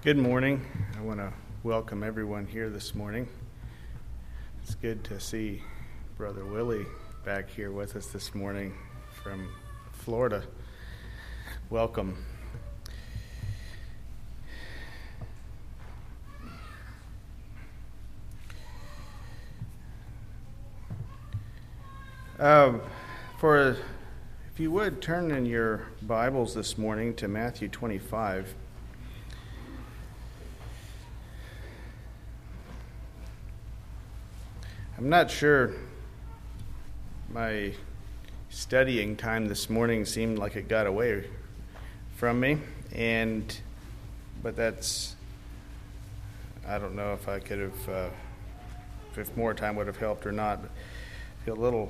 Good morning. I want to welcome everyone here this morning. It's good to see Brother Willie back here with us this morning from Florida. Welcome. If you would, turn in your Bibles this morning to Matthew 25. I'm not sure. My studying time this morning seemed like it got away from me, but that's, I don't know if I could have, if more time would have helped or not. But I feel a little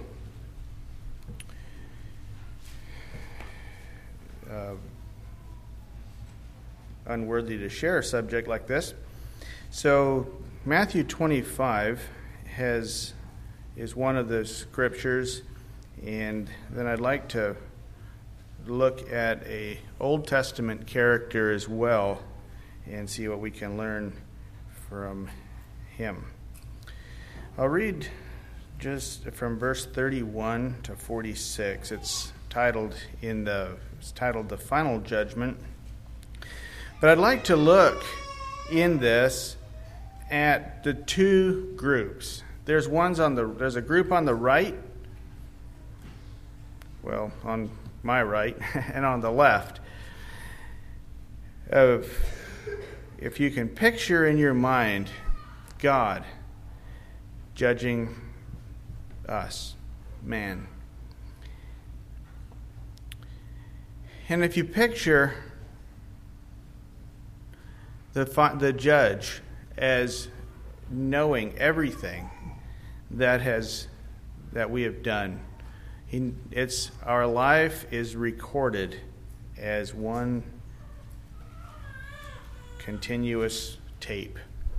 unworthy to share a subject like this. So Matthew 25 is one of the scriptures, and then I'd like to look at a Old Testament character as well and see what we can learn from him. I'll read just from verse 31 to 46. It's titled The Final Judgment. But I'd like to look in this at the two groups. There's a group on the right, well, on my right, and on the left. If you can picture in your mind God judging us, man. And if you picture the judge as knowing everything that we have done, our life is recorded as one continuous tape,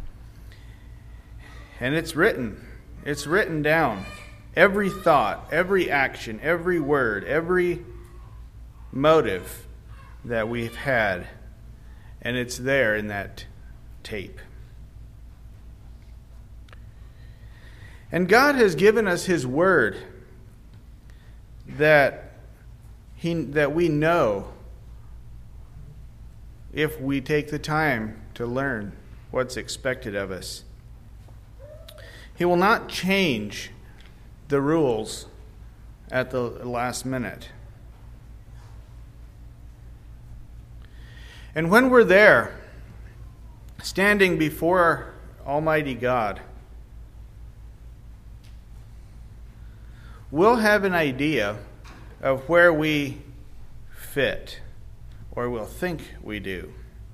and it's written down. Every thought, every action, every word, every motive that we've had, and it's there in that tape. And God has given us His Word that we know if we take the time to learn what's expected of us. He will not change the rules at the last minute. And when we're there, standing before Almighty God, we'll have an idea of where we fit, or we'll think we do.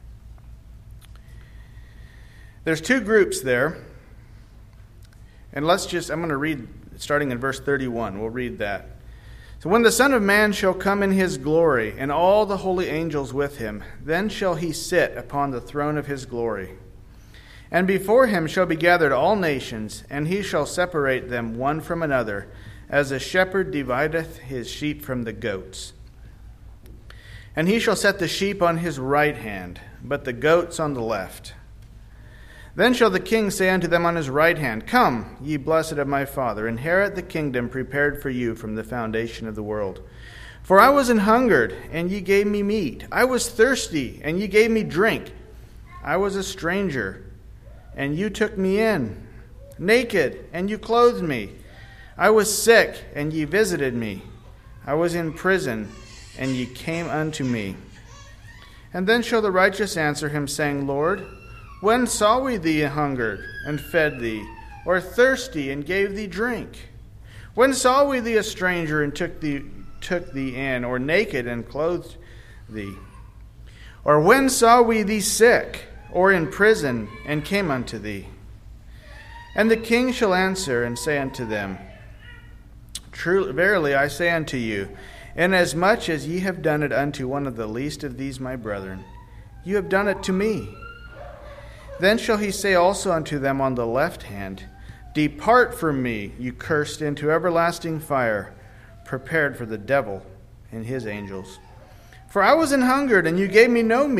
There's two groups there, and I'm going to read, starting in verse 31, we'll read that. So when the Son of Man shall come in his glory, and all the holy angels with him, then shall he sit upon the throne of his glory. And before him shall be gathered all nations, and he shall separate them one from another, as a shepherd divideth his sheep from the goats. And he shall set the sheep on his right hand, but the goats on the left. Then shall the king say unto them on his right hand, Come, ye blessed of my Father, inherit the kingdom prepared for you from the foundation of the world. For I was an hungered, and ye gave me meat. I was thirsty, and ye gave me drink. I was a stranger, and you took me in. Naked, and you clothed me. I was sick, and ye visited me. I was in prison, and ye came unto me. And then shall the righteous answer him, saying, Lord, when saw we thee hungered, and fed thee, or thirsty, and gave thee drink? When saw we thee a stranger, and took thee in, or naked, and clothed thee? Or when saw we thee sick, or in prison, and came unto thee? And the king shall answer and say unto them, Truly, verily I say unto you, inasmuch as ye have done it unto one of the least of these my brethren, you have done it to me. Then shall he say also unto them on the left hand, Depart from me, you cursed, into everlasting fire, prepared for the devil and his angels. For I was an hungered, and you gave me no meat.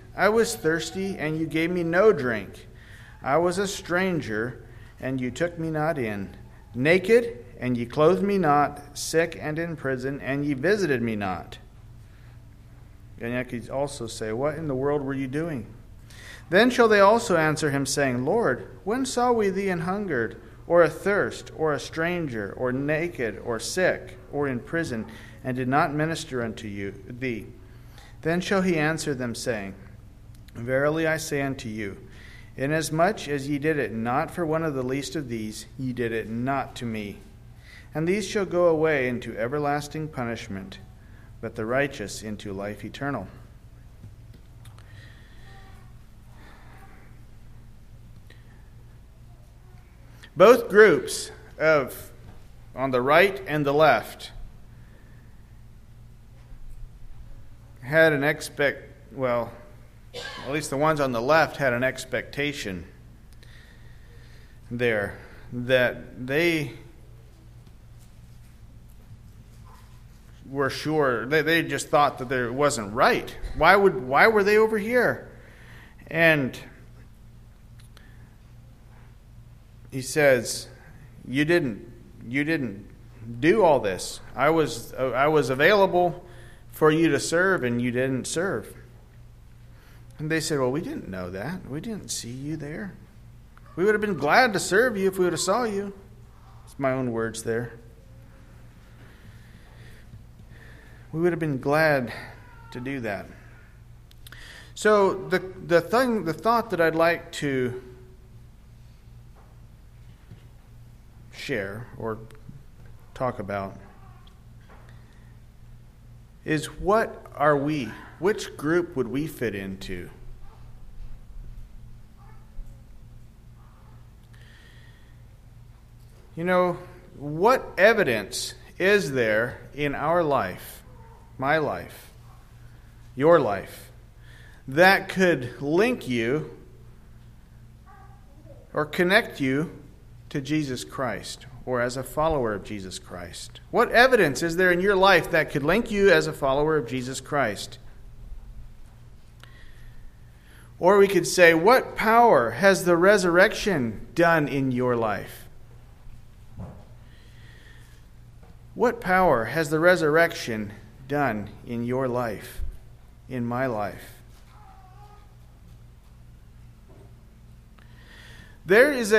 I was thirsty, and you gave me no drink. I was a stranger, and you took me not in. Naked, and ye clothed me not. Sick and in prison, and ye visited me not. And I could also say, what in the world were you doing? Then shall they also answer him, saying, Lord, when saw we thee an hungered, or athirst, or a stranger, or naked, or sick, or in prison, and did not minister unto thee? Then shall he answer them, saying, Verily I say unto you, inasmuch as ye did it not for one of the least of these, ye did it not to me. And these shall go away into everlasting punishment, but the righteous into life eternal. Both groups on the right and the left had at least the ones on the left had an expectation there that they were sure, they just thought that it wasn't right. Why were they over here? And he says, you didn't do all this. I was available for you to serve, and you didn't serve. And they said, well, we didn't know that. We didn't see you there. We would have been glad to serve you if we would have saw you. It's my own words there. We would have been glad to do that. So the thought that I'd like to share or talk about is, what are we? Which group would we fit into? You know, what evidence is there in our life, my life, your life, that could link you or connect you to Jesus Christ, or as a follower of Jesus Christ? What evidence is there in your life that could link you as a follower of Jesus Christ? Or we could say, what power has the resurrection done in your life? What power has the resurrection done in your life, in my life? There is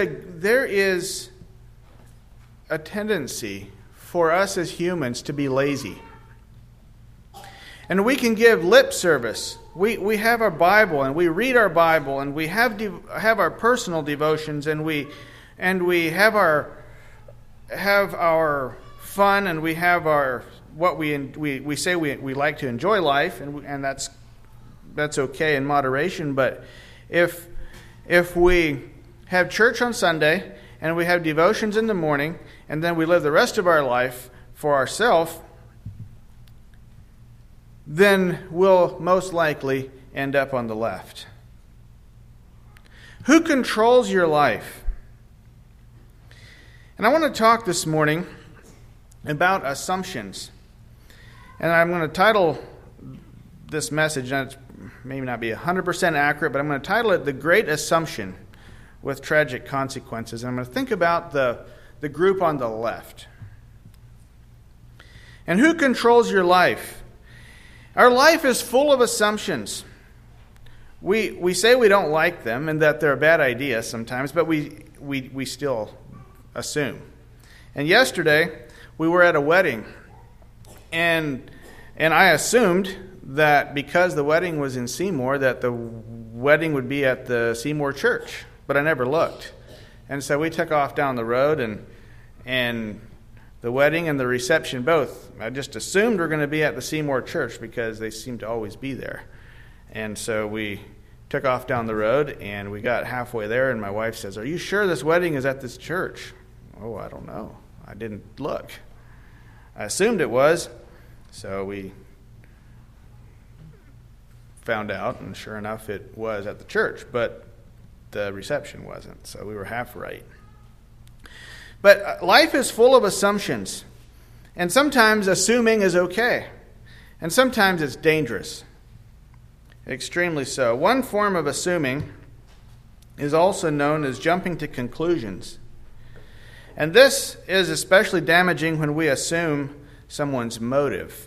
a tendency for us as humans to be lazy. And we can give lip service. We have our Bible, and we read our Bible, and we have our personal devotions, and we have our fun, and we have our what we say we like to enjoy life, and that's okay in moderation. But if we have church on Sunday, and we have devotions in the morning, and then we live the rest of our life for ourselves, then we'll most likely end up on the left. Who controls your life? And I want to talk this morning about assumptions. And I'm going to title this message, and it's maybe not be 100% accurate, but I'm going to title it The Great Assumption with Tragic Consequences. And I'm going to think about the group on the left. And who controls your life? Our life is full of assumptions. We say we don't like them and that they're a bad idea sometimes, but we still assume. And yesterday, we were at a wedding, and I assumed that because the wedding was in Seymour, that the wedding would be at the Seymour church, but I never looked. And so we took off down the road, and the wedding and the reception both, I just assumed were going to be at the Seymour church because they seem to always be there. And so we took off down the road, and we got halfway there, and my wife says, "Are you sure this wedding is at this church?" "Oh, I don't know. I didn't look. I assumed it was." So we found out, and sure enough, it was at the church, but the reception wasn't. So we were half right. But life is full of assumptions. And sometimes assuming is okay. And sometimes it's dangerous. Extremely so. One form of assuming is also known as jumping to conclusions. And this is especially damaging when we assume someone's motive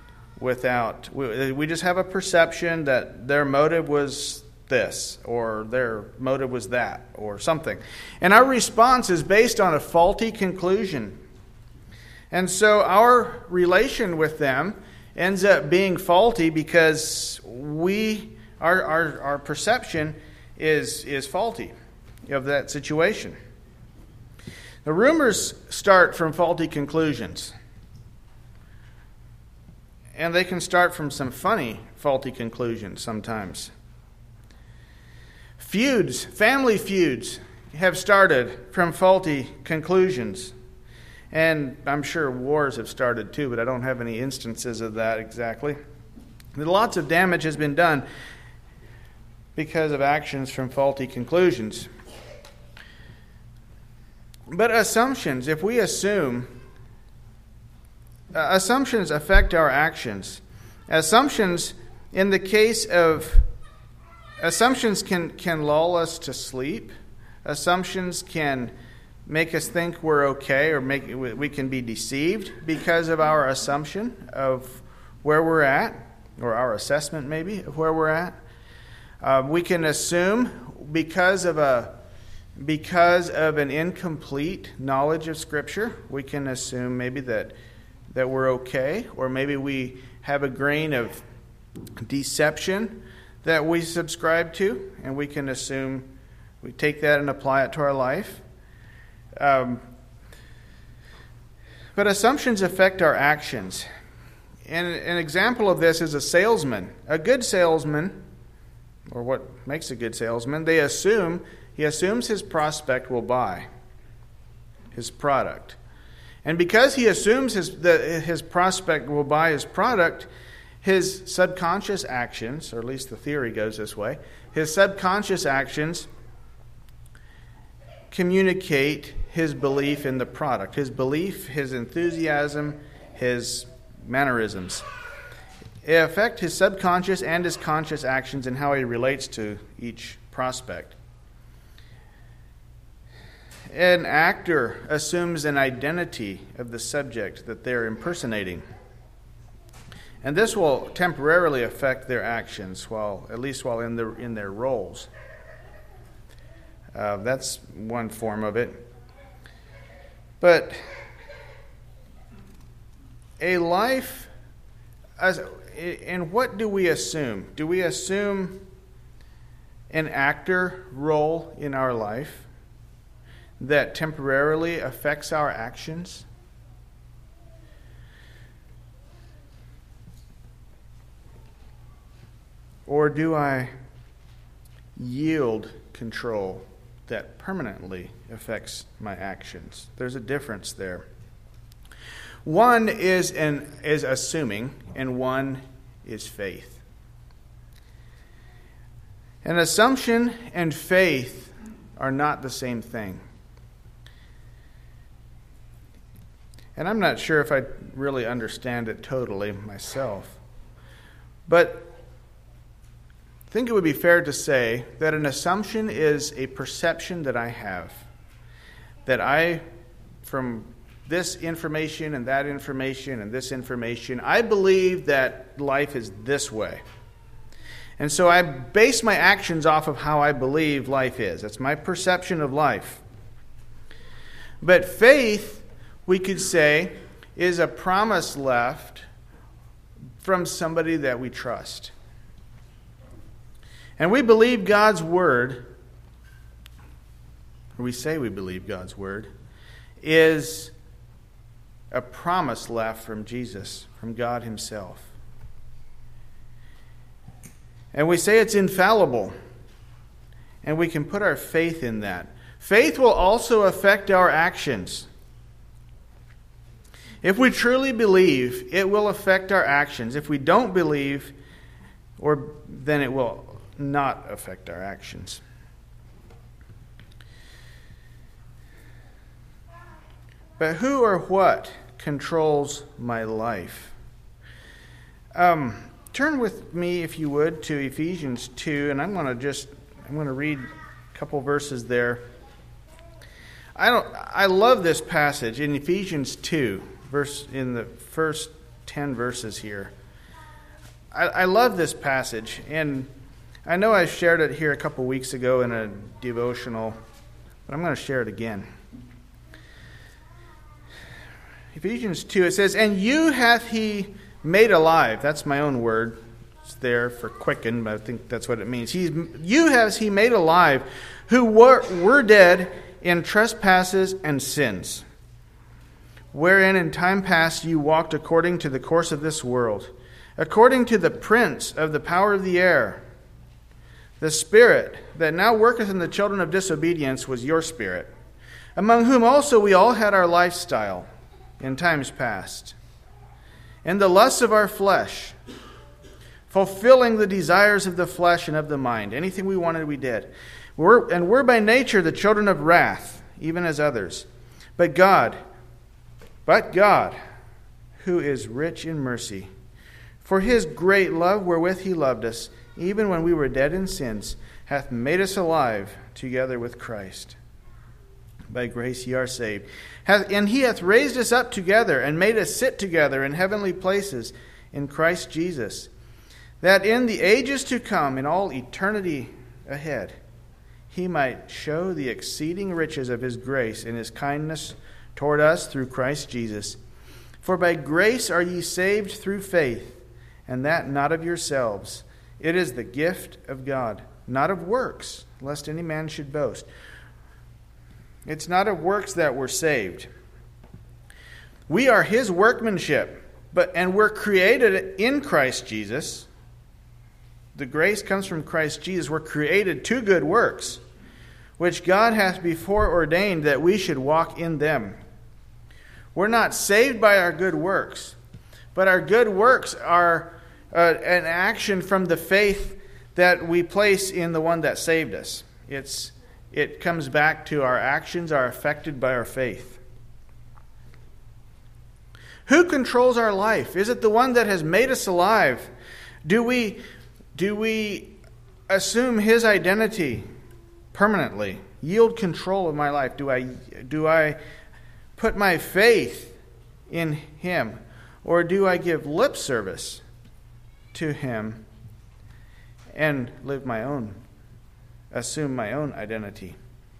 we just have a perception that their motive was this, or their motive was that, or something. And our response is based on a faulty conclusion. And so our relation with them ends up being faulty because our perception is faulty of that situation. The rumors start from faulty conclusions. And they can start from some funny, faulty conclusions sometimes. Family feuds have started from faulty conclusions. And I'm sure wars have started too, but I don't have any instances of that exactly. Lots of damage has been done because of actions from faulty conclusions. But assumptions, if we assume, assumptions affect our actions. Assumptions, in the case of, assumptions can lull us to sleep. Assumptions can make us think we're okay, or we can be deceived because of our assumption of where we're at, or our assessment maybe of where we're at. We can assume because of an incomplete knowledge of Scripture, we can assume maybe that we're okay, or maybe we have a grain of deception that we subscribe to, and we can assume we take that and apply it to our life. But assumptions affect our actions. And an example of this is a salesman. A good salesman, or what makes a good salesman, he assumes his prospect will buy his product. And because he assumes his prospect will buy his product, his subconscious actions, or at least the theory goes this way, his subconscious actions communicate his belief in the product, his belief, his enthusiasm, his mannerisms. It affects his subconscious and his conscious actions and how he relates to each prospect. An actor assumes an identity of the subject that they're impersonating. And this will temporarily affect their actions, at least while in their roles. That's one form of it. But a life, and what do we assume? Do we assume an actor role in our life that temporarily affects our actions? Or do I yield control that permanently affects my actions? There's a difference there. One is assuming, and one is faith. An assumption and faith are not the same thing. And I'm not sure if I really understand it totally myself. But I think it would be fair to say that an assumption is a perception that I have. That from this information and that information and this information, I believe that life is this way. And so I base my actions off of how I believe life is. That's my perception of life. But faith, we could say, is a promise left from somebody that we trust. And we believe God's word, or we say we believe God's word, is a promise left from Jesus, from God himself. And we say it's infallible, and we can put our faith in that. Faith will also affect our actions. If we truly believe, it will affect our actions. If we don't believe, then it will not affect our actions. But who or what controls my life? turn with me, if you would, to Ephesians 2, and I'm going to read a couple verses there. I love this passage in Ephesians 2, in the first 10 verses here. I love this passage, and I know I shared it here a couple weeks ago in a devotional, but I'm going to share it again. Ephesians 2, it says, "And you hath he made alive." That's my own word. It's there for quicken, but I think that's what it means. You has he made alive who were dead in trespasses and sins, wherein in time past you walked according to the course of this world, according to the prince of the power of the air, the spirit that now worketh in the children of disobedience was your spirit, among whom also we all had our lifestyle in times past, in the lusts of our flesh, fulfilling the desires of the flesh and of the mind. Anything we wanted, we did. We're by nature the children of wrath, even as others. But God, who is rich in mercy, for his great love wherewith he loved us, even when we were dead in sins, hath made us alive together with Christ. By grace ye are saved. And he hath raised us up together and made us sit together in heavenly places in Christ Jesus, that in the ages to come, in all eternity ahead, he might show the exceeding riches of his grace and his kindness toward us through Christ Jesus. For by grace are ye saved through faith, and that not of yourselves. It is the gift of God, not of works, lest any man should boast. It's not of works that we're saved. We are his workmanship, and we're created in Christ Jesus. The grace comes from Christ Jesus. We're created to good works, which God hath before ordained that we should walk in them. We're not saved by our good works, but our good works are an action from the faith that we place in the one that saved us. It comes back to our actions are affected by our faith. Who controls our life? Is it the one that has made us alive? Do we assume his identity permanently? Yield control of my life? Do I put my faith in him? Or do I give lip service to him and assume my own identity?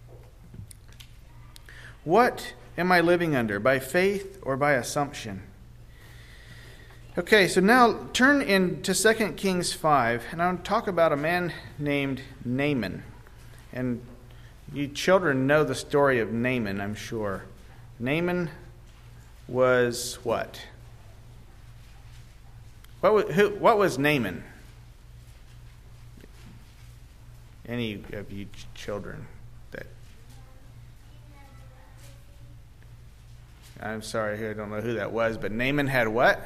What am I living under, by faith or by assumption? Okay, so now turn into 2 Kings 5, and I'll talk about a man named Naaman. And you children know the story of Naaman, I'm sure. Naaman was what? What was Naaman? Any of you children that... I'm sorry, I don't know who that was, but Naaman had what?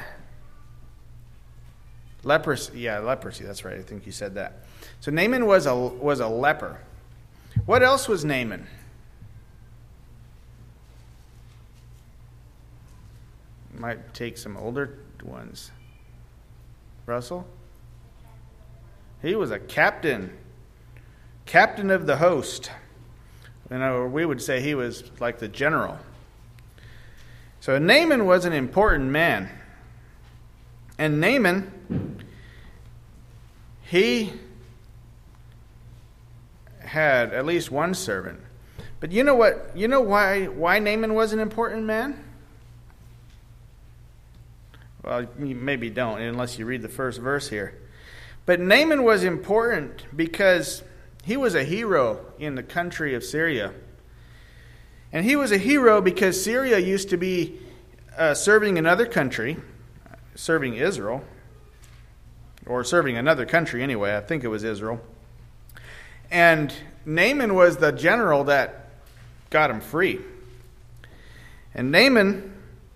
Leprosy. Yeah, leprosy, that's right. I think you said that. So Naaman was a leper. What else was Naaman? Might take some older ones. Russell? He was a captain of the host. We would say he was like the general. So Naaman was an important man. And Naaman, he had at least one servant. But you know what? You know why Naaman was an important man? Well, you maybe don't, unless you read the first verse here. But Naaman was important because he was a hero in the country of Syria. And he was a hero because Syria used to be serving another country, serving Israel, or serving another country anyway. I think it was Israel. And Naaman was the general that got him free. And Naaman,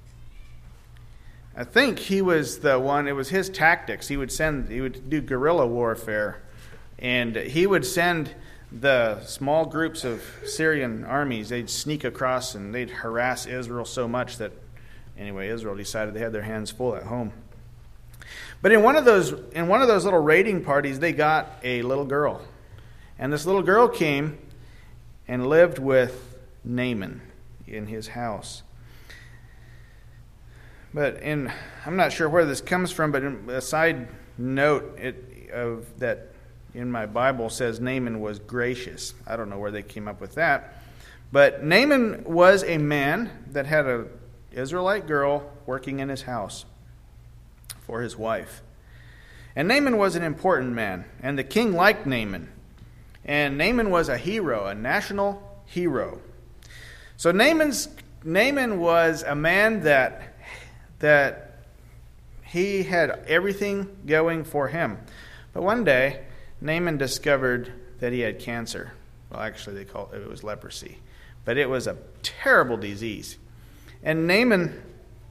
I think he was the one, it was his tactics. He would do guerrilla warfare. And he would send the small groups of Syrian armies. They'd sneak across and they'd harass Israel so much that, anyway, Israel decided they had their hands full at home. But in one of those little raiding parties, they got a little girl. And this little girl came and lived with Naaman in his house. But I'm not sure where this comes from, but a side note of that in my Bible says Naaman was gracious. I don't know where they came up with that. But Naaman was a man that had an Israelite girl working in his house for his wife. And Naaman was an important man, and the king liked Naaman. And Naaman was a hero, a national hero. So Naaman was a man that he had everything going for him. But one day, Naaman discovered that he had cancer. Well, actually, it was leprosy. But it was a terrible disease. And Naaman,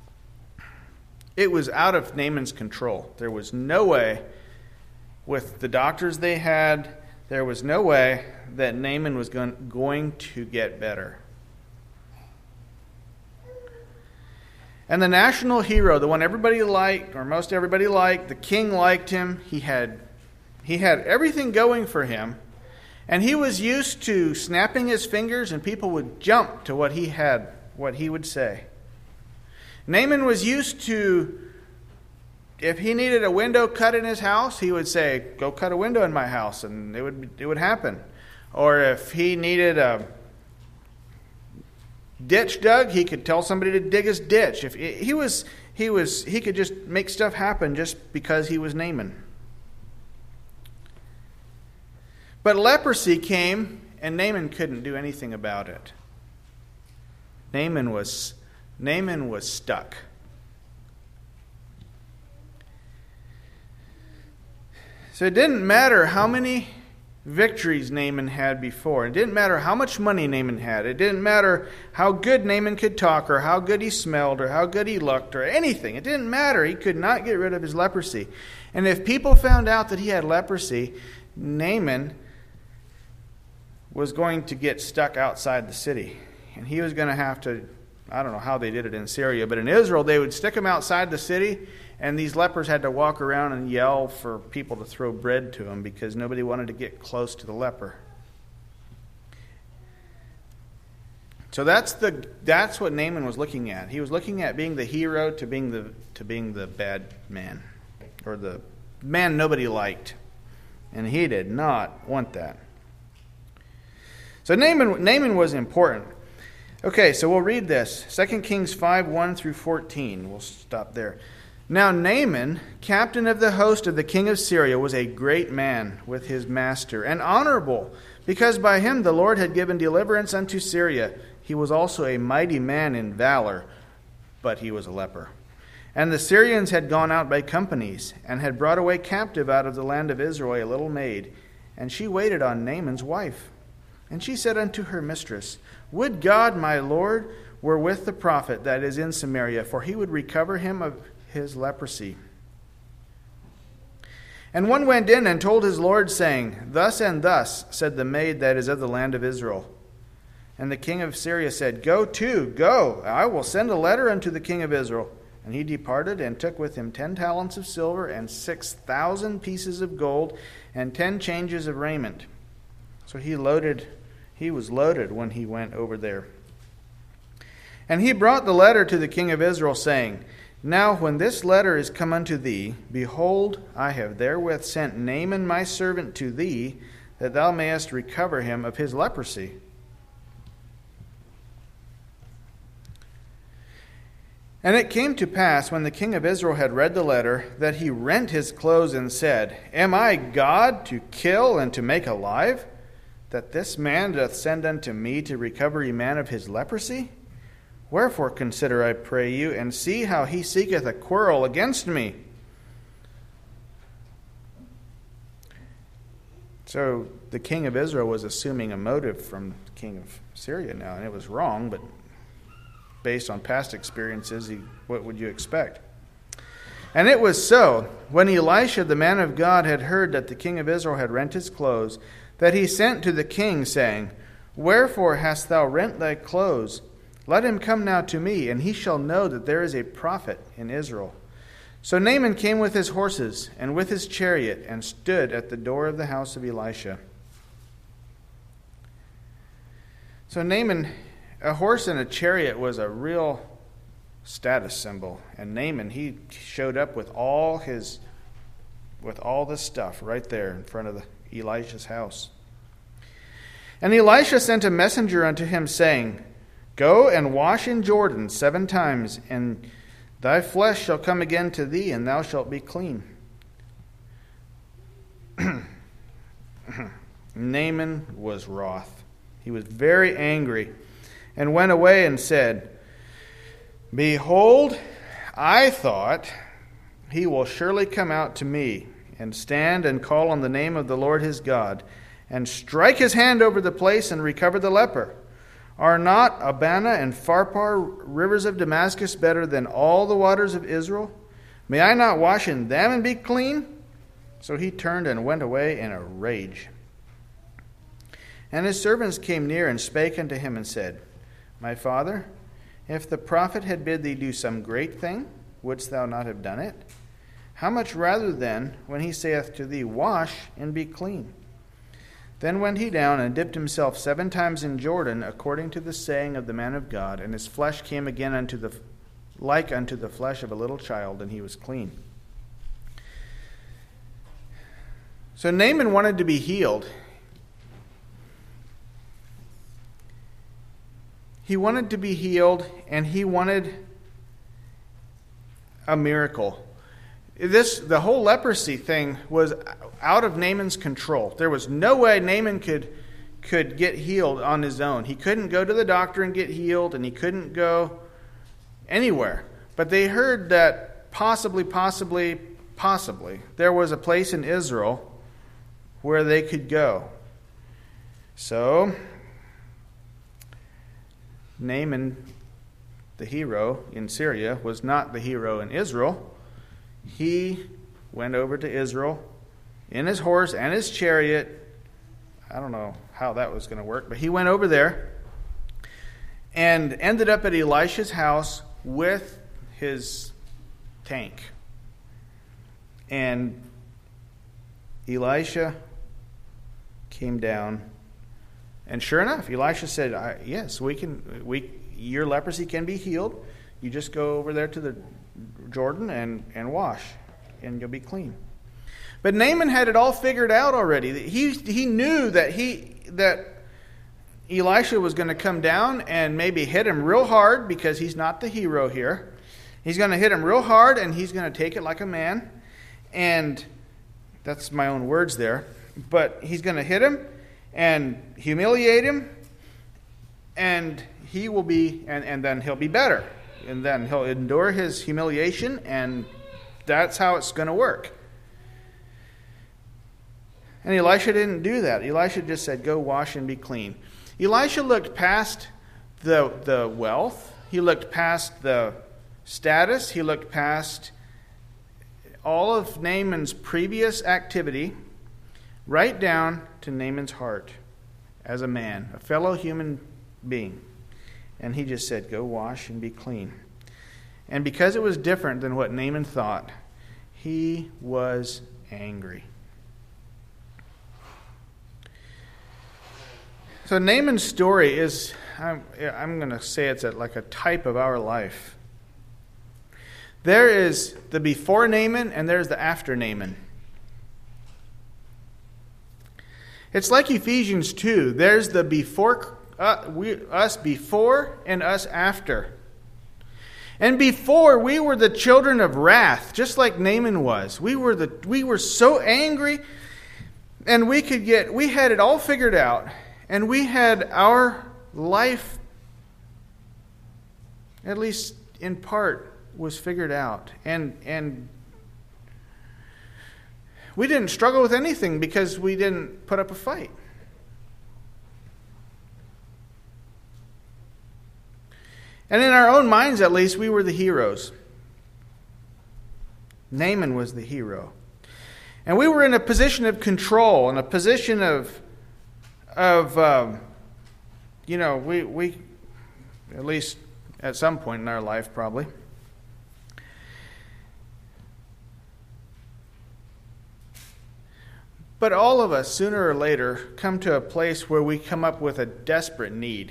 it was out of Naaman's control. There was no way, with the doctors they had, there was no way that Naaman was going to get better. And the national hero, the one everybody liked, or most everybody liked, the king liked him. He had everything going for him. And he was used to snapping his fingers and people would jump to what he would say. Naaman was used to, if he needed a window cut in his house, he would say, "Go cut a window in my house," and it would happen. Or if he needed a ditch dug, he could tell somebody to dig his ditch. If he could just make stuff happen just because he was Naaman. But leprosy came, and Naaman couldn't do anything about it. Naaman was stuck. So it didn't matter how many victories Naaman had before. It didn't matter how much money Naaman had. It didn't matter how good Naaman could talk, or how good he smelled, or how good he looked, or anything. It didn't matter. He could not get rid of his leprosy. And if people found out that he had leprosy, Naaman was going to get stuck outside the city. And he was going to have to, I don't know how they did it in Syria, but in Israel they would stick him outside the city, and these lepers had to walk around and yell for people to throw bread to him because nobody wanted to get close to the leper. So that's what Naaman was looking at. He was looking at being the hero to being the bad man, or the man nobody liked. And he did not want that. So Naaman was important. Okay, so we'll read this. 2 Kings 5, 1 through 14. We'll stop there. Now Naaman, captain of the host of the king of Syria, was a great man with his master, and honorable, because by him the Lord had given deliverance unto Syria. He was also a mighty man in valor, but he was a leper. And the Syrians had gone out by companies, and had brought away captive out of the land of Israel a little maid, and she waited on Naaman's wife. And she said unto her mistress, Would God, my Lord, were with the prophet that is in Samaria, for he would recover him of his leprosy. And one went in and told his Lord, saying, Thus and thus said the maid that is of the land of Israel. And the king of Syria said, Go, I will send a letter unto the king of Israel. And he departed and took with him 10 talents of silver and 6,000 pieces of gold and 10 changes of raiment. So he was loaded when he went over there. And he brought the letter to the king of Israel, saying, Now when this letter is come unto thee, behold, I have therewith sent Naaman my servant to thee, that thou mayest recover him of his leprosy. And it came to pass, when the king of Israel had read the letter, that he rent his clothes and said, Am I God to kill and to make alive, that this man doth send unto me to recover a man of his leprosy? Wherefore consider, I pray you, and see how he seeketh a quarrel against me. So the king of Israel was assuming a motive from the king of Syria now, and it was wrong, but based on past experiences, what would you expect? And it was so, when Elisha the man of God had heard that the king of Israel had rent his clothes, that he sent to the king, saying, Wherefore hast thou rent thy clothes? Let him come now to me, and he shall know that there is a prophet in Israel. So Naaman came with his horses and with his chariot and stood at the door of the house of Elisha. So Naaman, a horse and a chariot was a real status symbol. And Naaman, he showed up with all the stuff right there in front of Elisha's house. And Elisha sent a messenger unto him, saying, Go and wash in Jordan 7 times, and thy flesh shall come again to thee, and thou shalt be clean. Naaman was wroth. He was very angry, and went away and said, Behold, I thought, he will surely come out to me, and stand and call on the name of the Lord his God, and strike his hand over the place and recover the leper. Are not Abana and Pharpar, rivers of Damascus, better than all the waters of Israel? May I not wash in them and be clean? So he turned and went away in a rage. And his servants came near and spake unto him and said, My father, if the prophet had bid thee do some great thing, wouldst thou not have done it? How much rather then, when he saith to thee, Wash and be clean? Then went he down and dipped himself 7 times in Jordan, according to the saying of the man of God, and his flesh came again like unto the flesh of a little child, and he was clean. So Naaman wanted to be healed. He wanted to be healed, and he wanted a miracle. The whole leprosy thing was out of Naaman's control. There was no way Naaman could get healed on his own. He couldn't go to the doctor and get healed, and he couldn't go anywhere. But they heard that possibly, there was a place in Israel where they could go. So Naaman, the hero in Syria, was not the hero in Israel. He went over to Israel in his horse and his chariot. I don't know how that was going to work, but he went over there and ended up at Elisha's house with his tank. And Elisha came down, and sure enough, Elisha said, yes, your leprosy can be healed. You just go over there to the Jordan and wash, and you'll be clean. But Naaman had it all figured out already. He knew that Elisha was going to come down and maybe hit him real hard, because he's not the hero here. He's going to hit him real hard, and he's going to take it like a man. And that's my own words there. But he's going to hit him and humiliate him, and he will be, and then he'll be better. And then he'll endure his humiliation, and that's how it's going to work. And Elisha didn't do that. Elisha just said, go wash and be clean. Elisha looked past the wealth. He looked past the status. He looked past all of Naaman's previous activity, right down to Naaman's heart as a man, a fellow human being. And he just said, go wash and be clean. And because it was different than what Naaman thought, he was angry. So Naaman's story is, I'm going to say it's like a type of our life. There is the before Naaman and there's the after Naaman. It's like Ephesians 2. There's the before, us before and us after. And before, we were the children of wrath, just like Naaman was. We were so angry, and we had it all figured out, and we had our life, at least in part, was figured out. And we didn't struggle with anything because we didn't put up a fight. And in our own minds, at least, we were the heroes. Naaman was the hero. And we were in a position of control, in a position of we at least at some point in our life probably. But all of us, sooner or later, come to a place where we come up with a desperate need.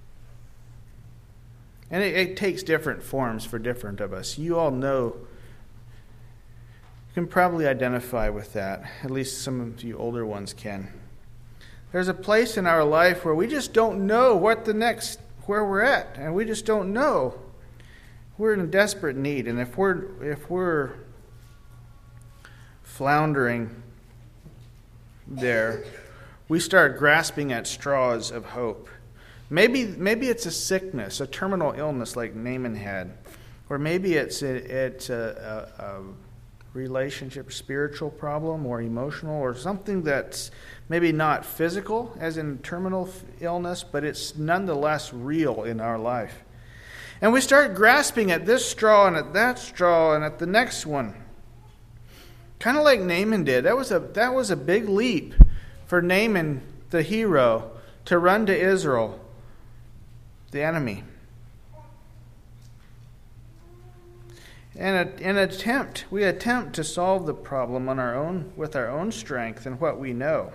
And it takes different forms for different of us. You all know, you can probably identify with that. At least some of you older ones can. There's a place in our life where we just don't know where we're at. And we just don't know. We're in a desperate need. And if we're floundering there, we start grasping at straws of hope. Maybe it's a sickness, a terminal illness like Naaman had, or maybe it's a relationship, spiritual problem, or emotional, or something that's maybe not physical, as in terminal illness, but it's nonetheless real in our life. And we start grasping at this straw and at that straw and at the next one. Kind of like Naaman did. That was a big leap for Naaman, the hero, to run to Israel, the enemy. And we attempt to solve the problem with our own strength and what we know.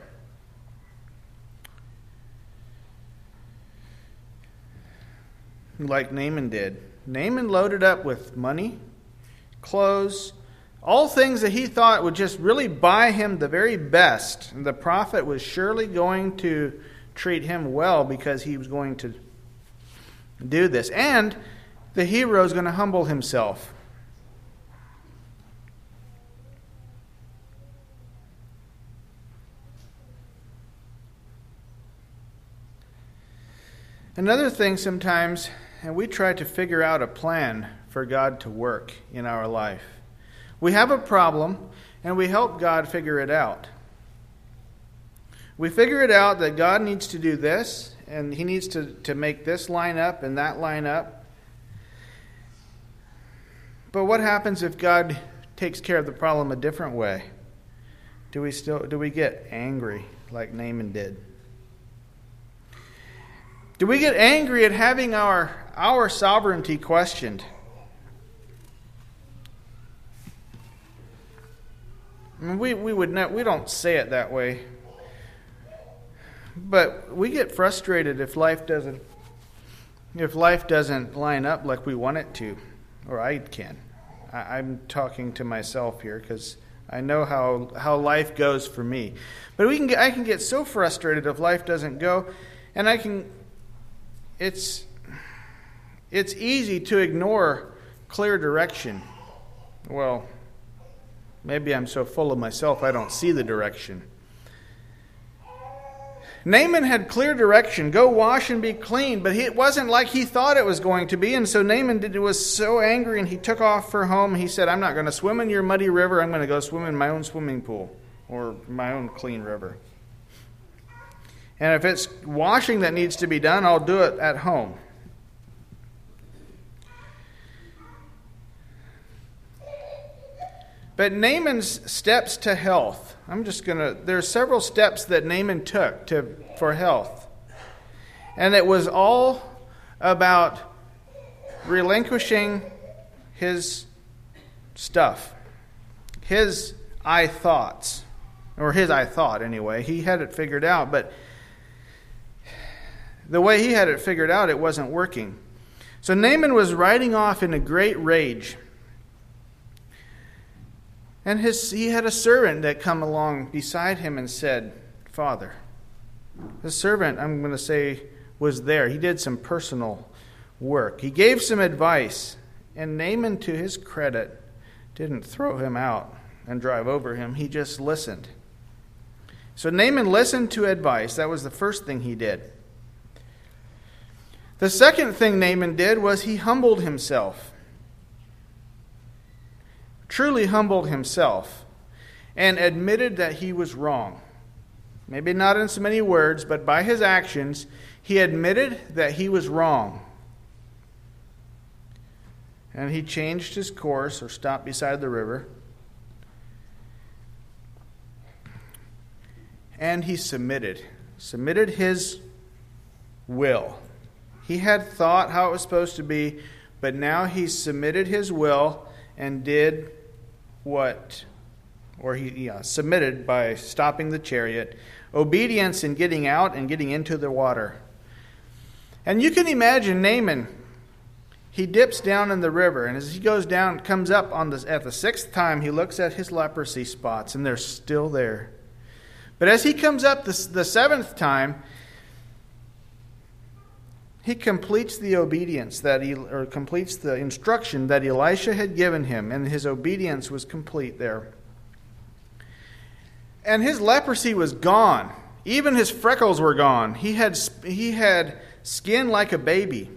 Like Naaman did. Naaman loaded up with money, clothes, all things that he thought would just really buy him the very best. And the prophet was surely going to treat him well because he was going to do this. And the hero is going to humble himself. Another thing sometimes, and we try to figure out a plan for God to work in our life. We have a problem, and we help God figure it out. We figure it out that God needs to do this, and He needs to make this line up and that line up. But what happens if God takes care of the problem a different way? Do we get angry like Naaman did? Do we get angry at having our sovereignty questioned? I mean, we don't say it that way, but we get frustrated if life doesn't line up like we want it to, or I can. I'm talking to myself here because I know how life goes for me. But I can get so frustrated if life doesn't go, and it's easy to ignore clear direction. Well, maybe I'm so full of myself I don't see the direction. Naaman had clear direction. Go wash and be clean. But it wasn't like he thought it was going to be. And so Naaman was so angry and he took off for home. He said, I'm not going to swim in your muddy river. I'm going to go swim in my own swimming pool or my own clean river. And if it's washing that needs to be done, I'll do it at home. But Naaman's steps to health. There's several steps that Naaman took for health. And it was all about relinquishing his stuff. His I thought anyway. He had it figured out, but the way he had it figured out, it wasn't working. So Naaman was riding off in a great rage. And he had a servant that come along beside him and said, Father. The servant, I'm going to say, was there. He did some personal work. He gave some advice. And Naaman, to his credit, didn't throw him out and drive over him. He just listened. So Naaman listened to advice. That was the first thing he did. The second thing Naaman did was he humbled himself. Truly humbled himself and admitted that he was wrong. Maybe not in so many words, but by his actions, he admitted that he was wrong. And he changed his course or stopped beside the river. And he submitted his will. He had thought how it was supposed to be, but now he submitted his will and did what or he submitted by stopping the chariot, obedience in getting out and getting into the water. And you can imagine Naaman. He dips down in the river, and as he goes down, comes up at the sixth time, he looks at his leprosy spots, and they're still there. But as he comes up the seventh time, he completes the obedience completes the instruction that Elisha had given him, and his obedience was complete there. And his leprosy was gone. Even his freckles were gone. He had skin like a baby.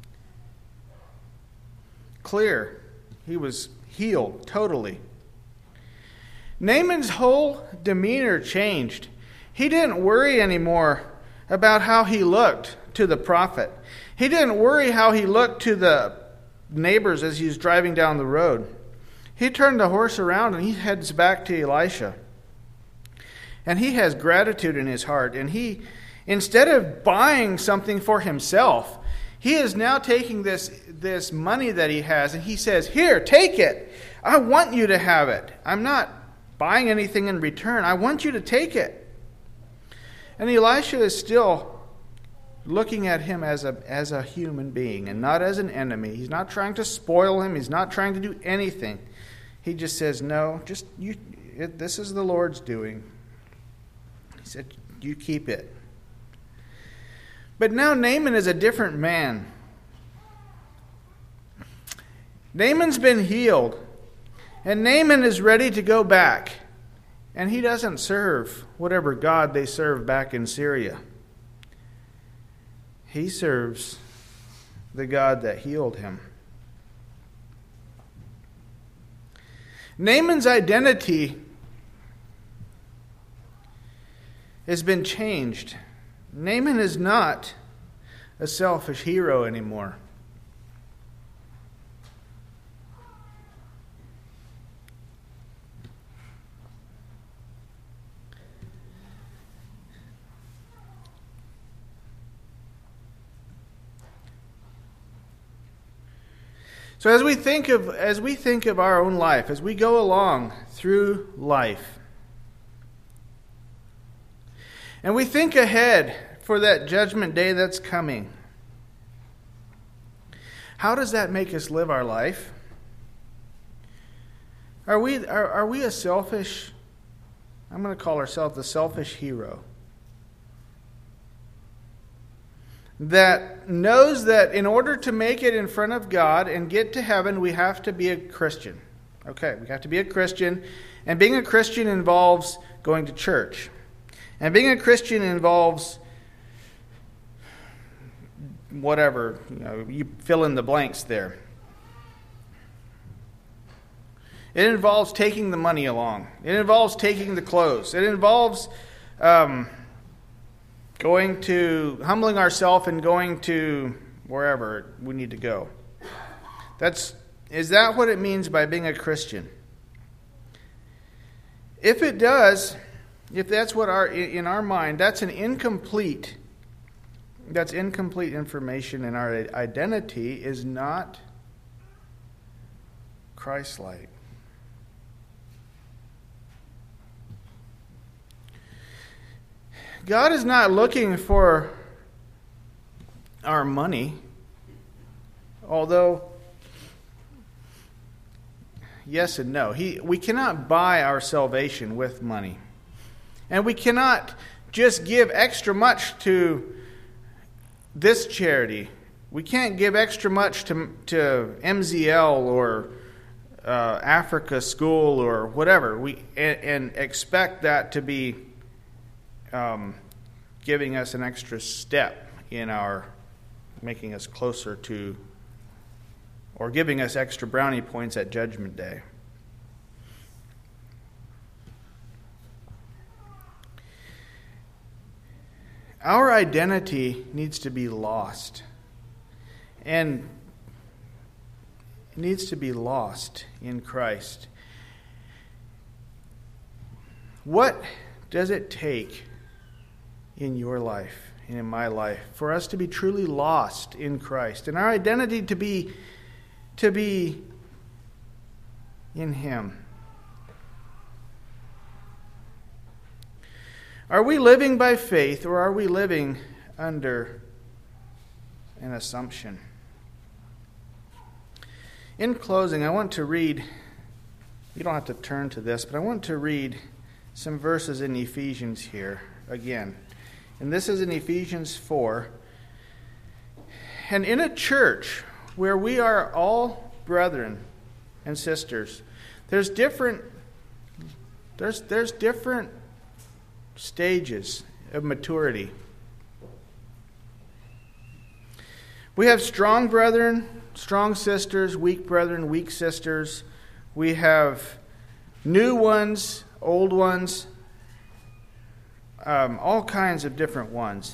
Clear. He was healed totally. Naaman's whole demeanor changed. He didn't worry anymore about how he looked to the prophet. He didn't worry how he looked to the neighbors as he was driving down the road. He turned the horse around and he heads back to Elisha. And he has gratitude in his heart. And he, instead of buying something for himself, he is now taking this money that he has, and he says, "Here, take it. I want you to have it. I'm not buying anything in return. I want you to take it." And Elisha is still looking at him as a human being and not as an enemy. He's not trying to spoil him. He's not trying to do anything. He just says, "No, this is the Lord's doing." He said, "You keep it." But now Naaman is a different man. Naaman's been healed. And Naaman is ready to go back. And he doesn't serve whatever god they serve back in Syria. He serves the God that healed him. Naaman's identity has been changed. Naaman is not a selfish hero anymore. So as we think of our own life, as we go along through life, and we think ahead for that judgment day that's coming, how does that make us live our life? Are we a selfish, I'm going to call ourselves the selfish hero, that knows that in order to make it in front of God and get to heaven, we have to be a Christian. Okay, we have to be a Christian, and being a Christian involves going to church. And being a Christian involves whatever, you fill in the blanks there. It involves taking the money along. It involves taking the clothes. It involves humbling ourselves and going to wherever we need to go. Is that what it means by being a Christian? If it does, if that's what in our mind, that's incomplete information, and our identity is not Christ-like. God is not looking for our money, although yes and no. We cannot buy our salvation with money. And we cannot just give extra much to this charity. We can't give extra much to MZL or Africa School or whatever. And expect that to be giving us an extra step in our making us closer to, or giving us extra brownie points at Judgment Day. Our identity needs to be lost. And it needs to be lost in Christ. What does it take in your life and in my life for us to be truly lost in Christ, and our identity to be in Him? Are we living by faith, or are we living under an assumption? In closing, I want to read, you don't have to turn to this, but I want to read some verses in Ephesians here again. And this is in Ephesians 4. And in a church where we are all brethren and sisters, there's different stages of maturity. We have strong brethren, strong sisters, weak brethren, weak sisters. We have new ones, old ones, all kinds of different ones.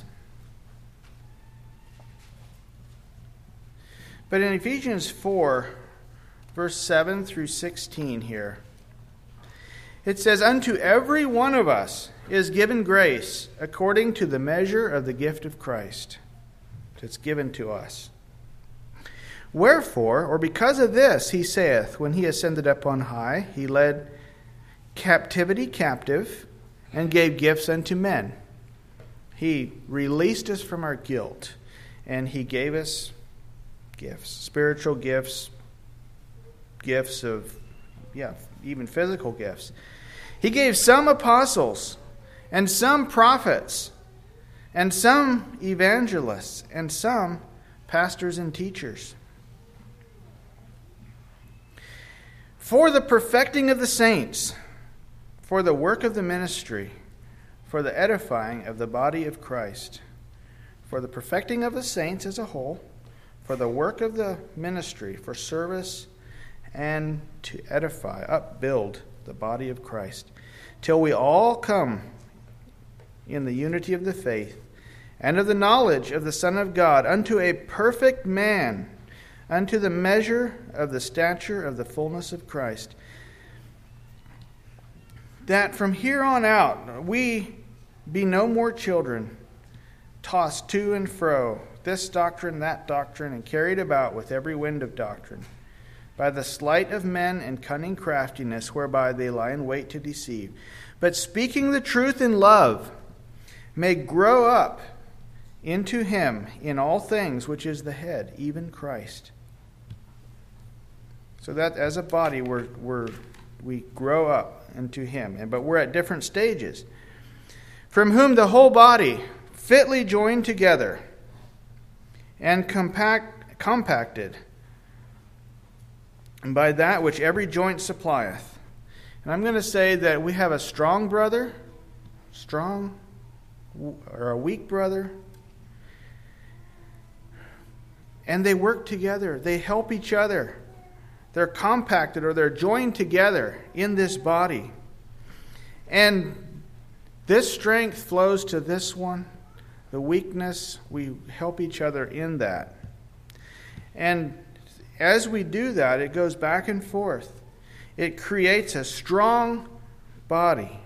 But in Ephesians 4, verse 7 through 16 here, it says, "Unto every one of us is given grace according to the measure of the gift of Christ." It's given to us. "Wherefore, or because of this, he saith, when he ascended up on high, he led captivity captive and gave gifts unto men." He released us from our guilt, and he gave us gifts, spiritual gifts, gifts of, even physical gifts. "He gave some apostles, and some prophets, and some evangelists, and some pastors and teachers, for the perfecting of the saints, for the work of the ministry, for the edifying of the body of Christ." For the perfecting of the saints as a whole, for the work of the ministry, for service, and to edify, upbuild the body of Christ, till we all come in the unity of the faith and of the knowledge of the Son of God, unto a perfect man, unto the measure of the stature of the fullness of Christ. That from here on out we be no more children, tossed to and fro, this doctrine, that doctrine, and carried about with every wind of doctrine, by the sleight of men and cunning craftiness, whereby they lie in wait to deceive. But speaking the truth in love, may grow up into him in all things, which is the head, even Christ. So that as a body we grow up into him, but we're at different stages. "From whom the whole body, fitly joined together and compacted, and by that which every joint supplieth." And I'm going to say that we have a strong brother, or a weak brother, and they work together. They help each other. They're compacted, or they're joined together in this body. And this strength flows to this one. The weakness, we help each other in that. And as we do that, it goes back and forth. It creates a strong body.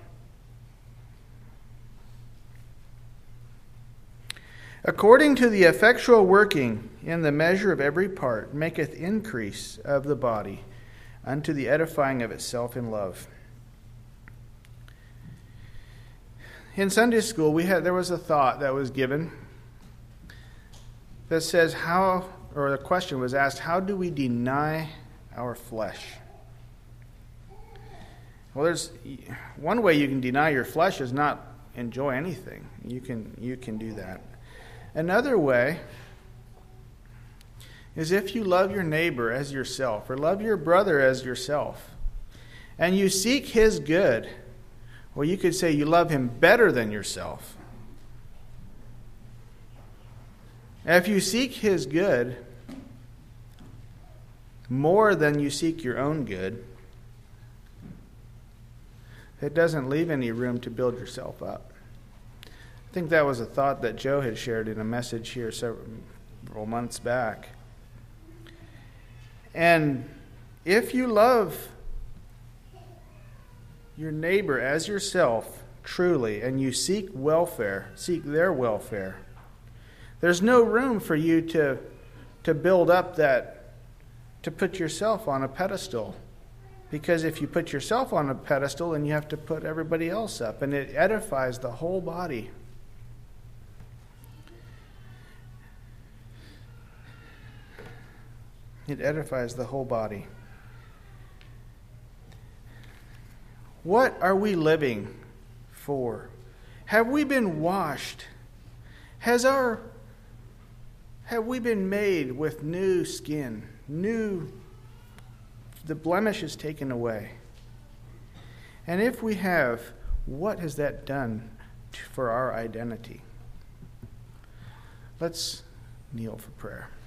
"According to the effectual working in the measure of every part, maketh increase of the body unto the edifying of itself in love." In Sunday school, there was a thought that was given that says the question was asked, how do we deny our flesh? Well, there's one way you can deny your flesh is not enjoy anything. You can do that. Another way is if you love your neighbor as yourself, or love your brother as yourself, and you seek his good. Well, you could say you love him better than yourself. If you seek his good more than you seek your own good, it doesn't leave any room to build yourself up. I think that was a thought that Joe had shared in a message here several months back. And if you love your neighbor as yourself truly, and you seek their welfare, there's no room for you to build up that, to put yourself on a pedestal Because if you put yourself on a pedestal, then you have to put everybody else up, and it edifies the whole body. It edifies the whole body. What are we living for? Have we been washed? Have we been made with new skin? The blemish is taken away. And if we have, what has that done for our identity? Let's kneel for prayer.